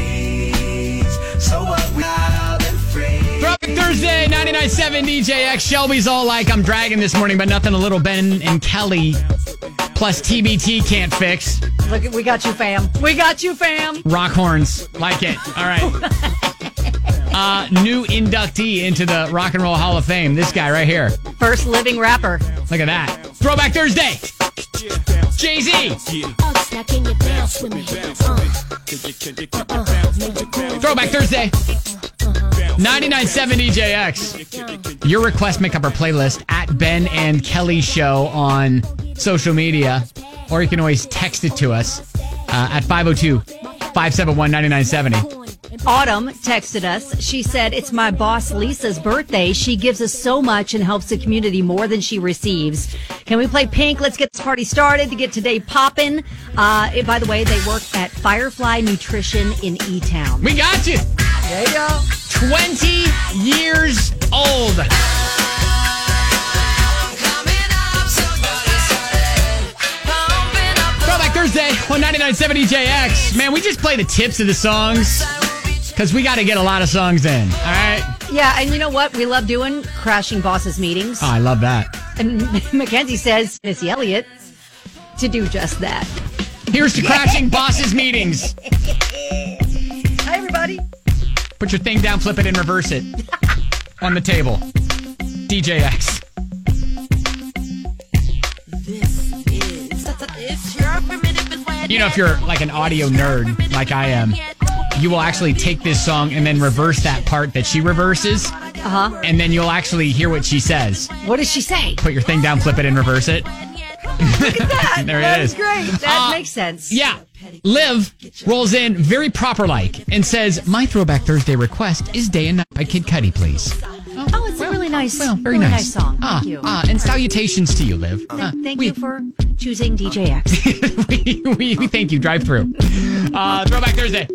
So what we wild and free. Throwback Thursday, 99.7 DJX. Shelby's all like, I'm dragging this morning, but nothing a little Ben and Kelly plus TBT can't fix. Look, we got you, fam. We got you, fam. Rock horns. Like it. All right. New inductee into the Rock and Roll Hall of Fame. This guy right here. First living rapper. Look at that. Throwback Thursday. Jay-Z. Throwback Thursday. 99.7 DJX. Your request, make up our playlist at Ben and Kelly Show on social media. Or you can always text it to us at 502-571-9970. Autumn texted us. She said, it's my boss Lisa's birthday. She gives us so much and helps the community more than she receives. Can we play Pink? Let's get this party started to get today popping. By the way, they work at Firefly Nutrition in E-Town. We got you. There you go. 20 years old. Throwback Thursday on 99.7 DJX. Man, we just play the tips of the songs because we got to get a lot of songs in. All right? Yeah, and you know what? We love doing Crashing Bosses meetings. Oh, I love that. And Mackenzie says, Missy Elliott, to do just that. Here's to Crashing Bosses meetings. Hi, everybody. Put your thing down, flip it, and reverse it on the table. DJX. You know, if you're like an audio nerd, like I am, you will actually take this song and then reverse that part that she reverses. Uh-huh. And then you'll actually hear what she says. What does she say? Put your thing down, flip it, and reverse it. Look at that. There That it is is. great. That makes sense. Yeah. Liv rolls in very proper-like and says, my Throwback Thursday request is Day and Night by Kid Cudi, please. Oh, it's a really nice, very really nice. song. Thank you. And salutations to you, Liv. Thank you for choosing DJX. we thank you. Drive through. Throwback Thursday.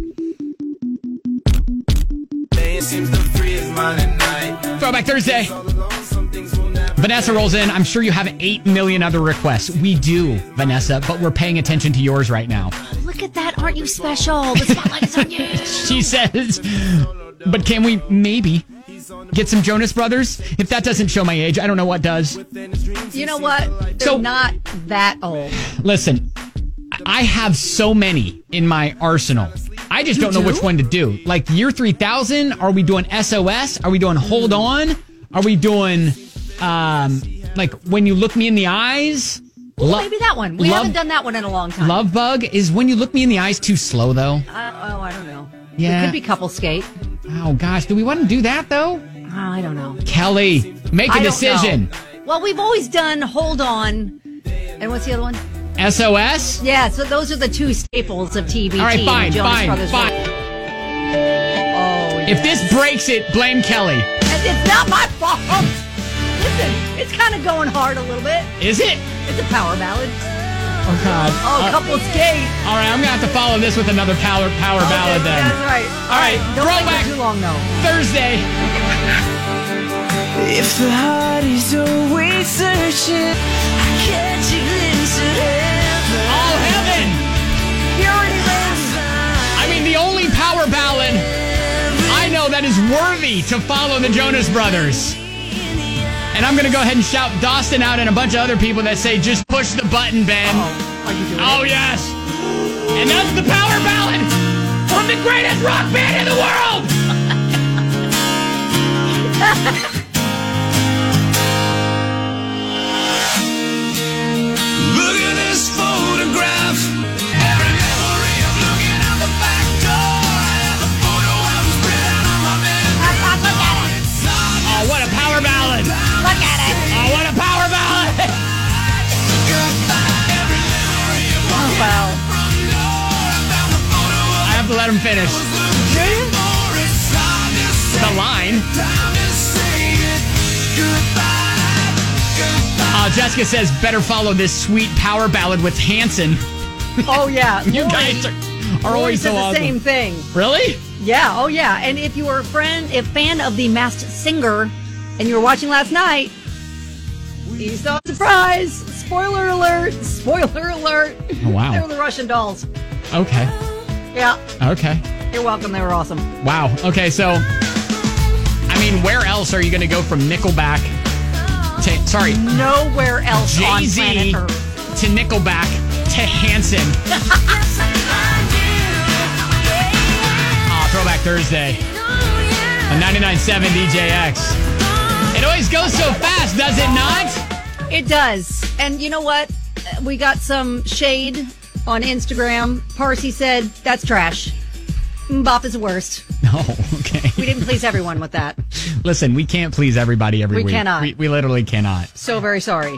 Throwback Thursday. Vanessa rolls in. I'm sure you have 8 million other requests. We do, Vanessa, but we're paying attention to yours right now. Look at that. Aren't you special? The spotlight is on you. She says, but can we maybe get some Jonas Brothers? If that doesn't show my age, I don't know what does. You know what? They're not that old. Listen, I have so many in my arsenal. I just don't know which one to do. Like Year 3000? Are we doing SOS? Are we doing Hold On? Are we doing, like When You Look Me in the Eyes? Maybe that one. We haven't done that one in a long time. Love Bug? Is When You Look Me in the Eyes too slow, though? I don't know. Yeah. It could be Couple Skate. Oh, gosh. Do we want to do that, though? I don't know. Kelly, make a decision. Well, we've always done Hold On. And what's the other one? SOS? Yeah, so those are the two staples of TBT. All right, fine. Oh, If this breaks it, blame Kelly. it's not my fault. Listen, it's kind of going hard a little bit. Is it? It's a power ballad. Oh, God. Couple Skate. All right, I'm going to have to follow this with another power ballad then. That's right. All right, Don't Throwback make it too long, though. Thursday. If the heart is always searching, I catch a glimpse of heaven. All heaven. Purity reigns. I mean, the only power ballad I know that is worthy to follow the Jonas Brothers. And I'm going to go ahead and shout Dawson out and a bunch of other people that say, just push the button, Ben. Are you doing Oh, it? yes. And that's the power ballad from the greatest rock band in the world. Look at this photograph. Every memory of looking out the back door. I have a photo of him spread out on my bed. Look at it. Oh, what a power ballad. Look at it. Oh, what a power ballad. Oh, wow. I have to let him finish. The line. Jessica says, better follow this sweet power ballad with Hanson. Oh, yeah. You guys are always so says the awesome. same thing. Really? Yeah. Oh, yeah. And if you were a fan of The Masked Singer, and you were watching last night, you saw a surprise. Spoiler alert. Spoiler alert. Oh, wow. They were the Russian dolls. Okay. Yeah. Okay. You're welcome. They were awesome. Wow. Okay, so, I mean, where else are you going to go from Nickelback to, nowhere else on Jay-Z planet Earth. to Nickelback to Hanson. Throwback Thursday on 99.7 DJX. It always goes so fast, does it not? It does. And you know what? We got some shade on Instagram. Parsi said, that's trash. Bop is the worst. No, okay. We didn't please everyone with that. Listen, we can't please everybody every We week. cannot. We literally cannot. So very sorry.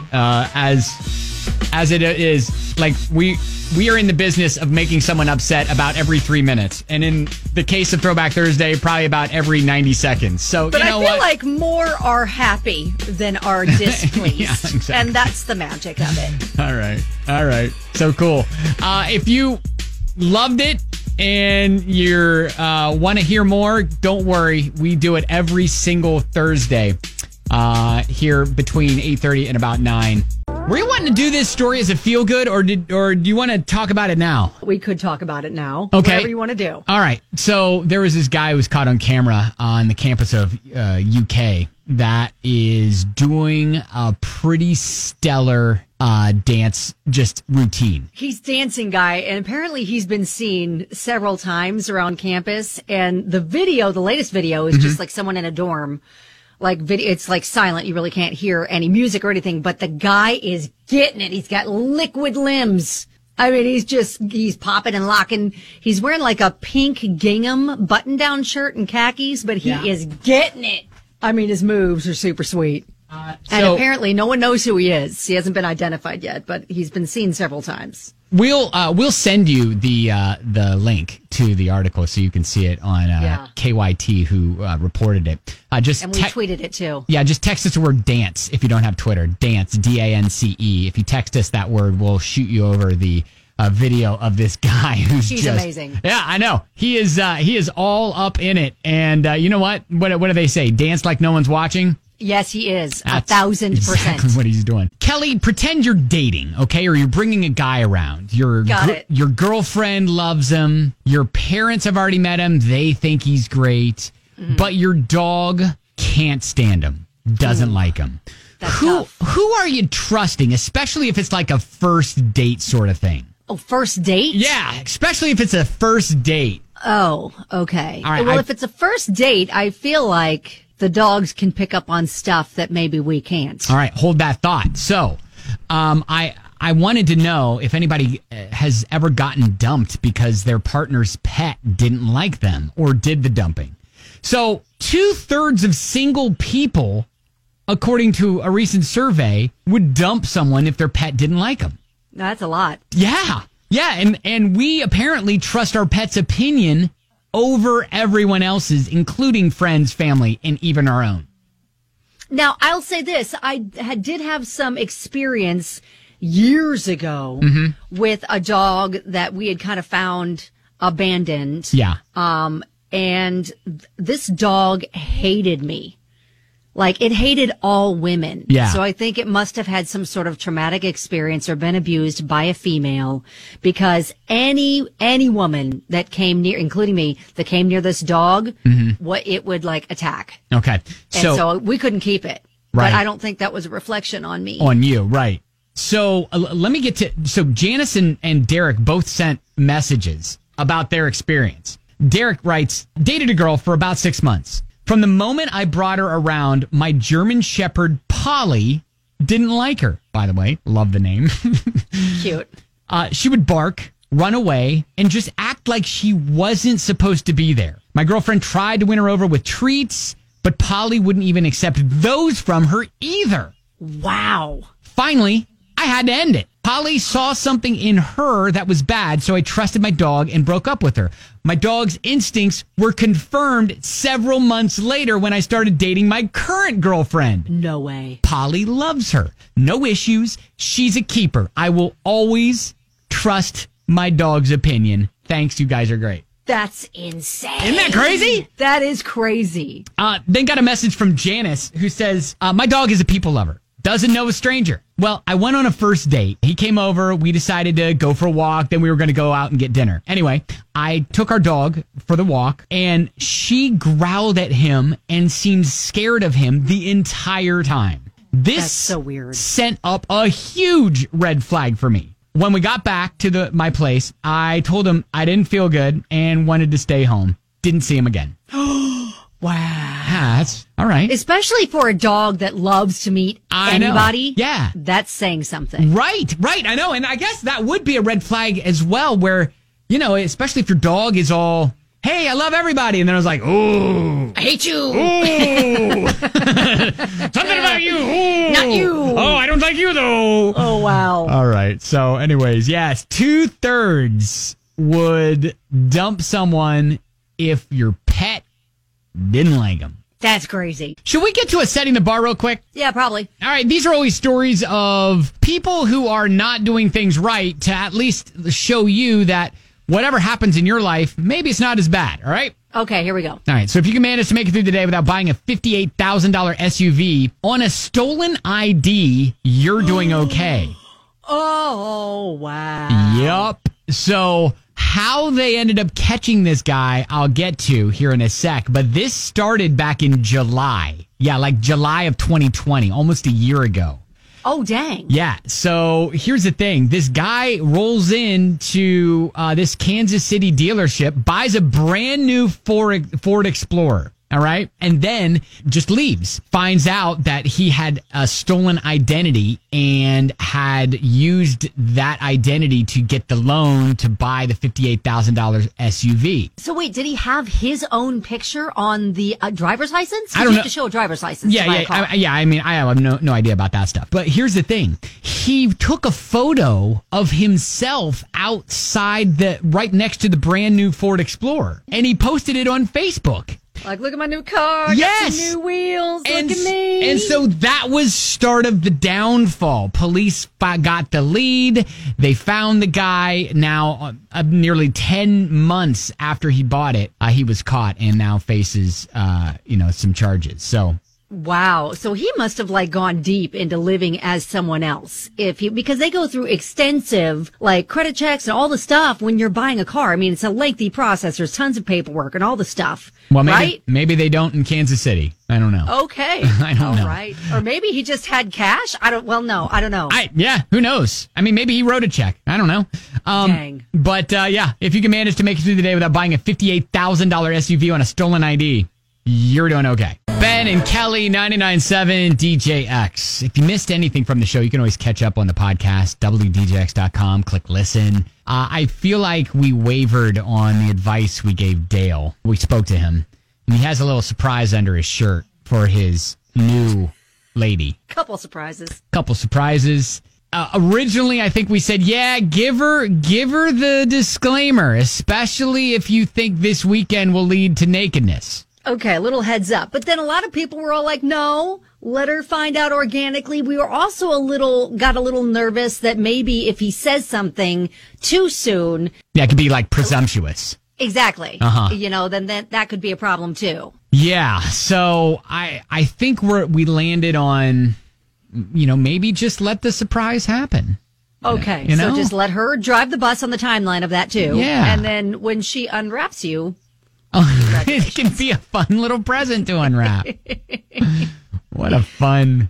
As it is, like, we are in the business of making someone upset about every 3 minutes. And in the case of Throwback Thursday, probably about every 90 seconds. So, But you know I feel what? like more are happy than are displeased. Yeah, exactly. And that's the magic of it. All right. So cool. If you loved it and you want to hear more, don't worry. We do it every single Thursday here between 8:30 and about 9. Were you wanting to do this story as a feel good, or do you want to talk about it now? We could talk about it now. Okay. Whatever you want to do. All right. So there was this guy who was caught on camera on the campus of UK that is doing a pretty stellar dance just routine. He's dancing guy, and apparently he's been seen several times around campus. And the latest video is just like someone in a dorm. Like video, it's like silent. You really can't hear any music or anything, but the guy is getting it. He's got liquid limbs. I mean, he's popping and locking. He's wearing like a pink gingham button down shirt and khakis, but he is getting it. I mean, his moves are super sweet. And apparently no one knows who he is. He hasn't been identified yet, but he's been seen several times. We'll send you the link to the article so you can see it on KYT, who reported it. And we tweeted it too. Yeah, just text us the word dance if you don't have Twitter. Dance, DANCE. If you text us that word, we'll shoot you over the video of this guy who's He's amazing. Yeah, I know. He is all up in it. And you know what? What do they say? Dance like no one's watching? Yes, he is. That's 1,000%. exactly what he's doing. Kelly, pretend you're dating, okay? Or you're bringing a guy around. Your girlfriend loves him. Your parents have already met him. They think he's great. But your dog can't stand him. Doesn't like him. That's tough. Who are you trusting, especially if it's like a first date sort of thing? Oh, first date? Yeah, especially if it's a first date. Oh, okay. All right, well, if it's a first date, I feel like the dogs can pick up on stuff that maybe we can't. All right, hold that thought. So, I wanted to know if anybody has ever gotten dumped because their partner's pet didn't like them or did the dumping. So 2/3 of single people, according to a recent survey, would dump someone if their pet didn't like them. That's a lot. Yeah. And we apparently trust our pet's opinion over everyone else's, including friends, family, and even our own. Now, I'll say this. I did have some experience years ago with a dog that we had kind of found abandoned. Yeah. And this dog hated me. Like, it hated all women. Yeah. So I think it must have had some sort of traumatic experience or been abused by a female, because any woman that came near, including me, that came near this dog, it would like attack. Okay. And so we couldn't keep it. Right. But I don't think that was a reflection on me. On you, right. So let me get to, so Janice and Derek both sent messages about their experience. Derek writes, dated a girl for about 6 months. From the moment I brought her around, my German Shepherd, Polly, didn't like her. By the way, love the name. Cute. She would bark, run away, and just act like she wasn't supposed to be there. My girlfriend tried to win her over with treats, but Polly wouldn't even accept those from her either. Wow. Finally, I had to end it. Polly saw something in her that was bad, so I trusted my dog and broke up with her. My dog's instincts were confirmed several months later when I started dating my current girlfriend. No way. Polly loves her. No issues. She's a keeper. I will always trust my dog's opinion. Thanks, you guys are great. That's insane. Isn't that crazy? That is crazy. Then got a message from Janice who says, my dog is a people lover. Doesn't know a stranger. Well, I went on a first date. He came over. We decided to go for a walk. Then we were going to go out and get dinner. Anyway, I took our dog for the walk, and she growled at him and seemed scared of him the entire time. This That's so weird. Sent up a huge red flag for me. When we got back to my place, I told him I didn't feel good and wanted to stay home. Didn't see him again. Wow. That's all right. Especially for a dog that loves to meet anybody. Know. Yeah. That's saying something. Right. I know. And I guess that would be a red flag as well, where, especially if your dog is all, hey, I love everybody. And then I was like, oh, I hate you. Oh. Something about you. Ooh. Not you. Oh, I don't like you, though. Oh, wow. All right. So anyways, yes, 2/3 would dump someone if your pet didn't like them. That's crazy. Should we get to a setting the bar real quick? Yeah, probably. All right. These are always stories of people who are not doing things right to at least show you that whatever happens in your life, maybe it's not as bad. All right. Okay, here we go. All right. So if you can manage to make it through the day without buying a $58,000 SUV on a stolen ID, you're doing okay. Oh, wow. Yup. So how they ended up catching this guy, I'll get to here in a sec. But this started back in July. Yeah, like July of 2020, almost a year ago. Oh, dang. Yeah. So here's the thing. This guy rolls into this Kansas City dealership, buys a brand new Ford Explorer. All right. And then just leaves, finds out that he had a stolen identity and had used that identity to get the loan to buy the $58,000 SUV. So wait, did he have his own picture on the driver's license? I don't know. You have to show a driver's license. Yeah. I mean, I have no idea about that stuff. But here's the thing. He took a photo of himself outside right next to the brand new Ford Explorer, and he posted it on Facebook. Like, look at my new car. Yes. Got some new wheels. Look at me. And so that was start of the downfall. Police got the lead. They found the guy. Now, nearly 10 months after he bought it, he was caught and now faces, some charges. So. Wow. So he must have gone deep into living as someone else because they go through extensive credit checks and all the stuff when you're buying a car. I mean, it's a lengthy process. There's tons of paperwork and all the stuff. Well, right? Maybe they don't in Kansas City. I don't know. Okay. I don't know. All right. Or maybe he just had cash. I don't know. Who knows? I mean, maybe he wrote a check. I don't know. Dang. But if you can manage to make it through the day without buying a $58,000 SUV on a stolen ID, you're doing okay. Ben and Kelly, 99.7 DJX. If you missed anything from the show, you can always catch up on the podcast, WDJX.com. Click listen. I feel like we wavered on the advice we gave Dale. We spoke to him, and he has a little surprise under his shirt for his new lady. Couple surprises. Originally, I think we said, yeah, give her the disclaimer, especially if you think this weekend will lead to nakedness. Okay, a little heads up. But then a lot of people were all like, no, let her find out organically. We were also got a little nervous that maybe if he says something too soon. Yeah, it could be presumptuous. Exactly. Uh-huh. Then that could be a problem too. Yeah. So I think we landed on, maybe just let the surprise happen. Okay. So just let her drive the bus on the timeline of that too. Yeah. And then when she unwraps you. It can be a fun little present to unwrap. What a fun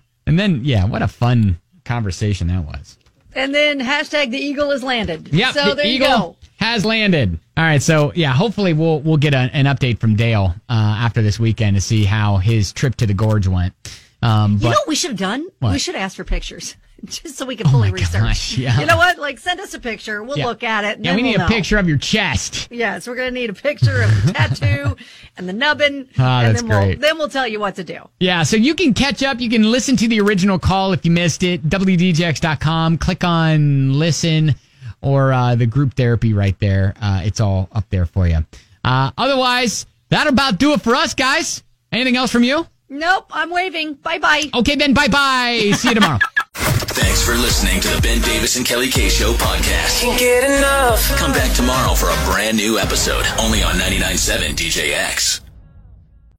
conversation that was. And then hashtag the eagle has landed. Yep, so there eagle you go. Has landed. All right, so hopefully we'll get an update from Dale after this weekend to see how his trip to the gorge went. You know what we should have done? What? We should have asked for pictures. Just so we can fully research. Gosh, yeah. You know what? Send us a picture. We'll look at it. And then we need we'll a picture of your chest. Yes, we're going to need a picture of the tattoo and the nubbin. That's great. Then we'll tell you what to do. Yeah, so you can catch up. You can listen to the original call if you missed it. WDJX.com. Click on listen or the group therapy right there. It's all up there for you. Otherwise, that'll about do it for us, guys. Anything else from you? Nope, I'm waving. Bye-bye. Okay, then bye-bye. See you tomorrow. Thanks for listening to the Ben Davis and Kelly K Show podcast. Can't get enough. Come back tomorrow for a brand new episode, only on 99.7 DJX.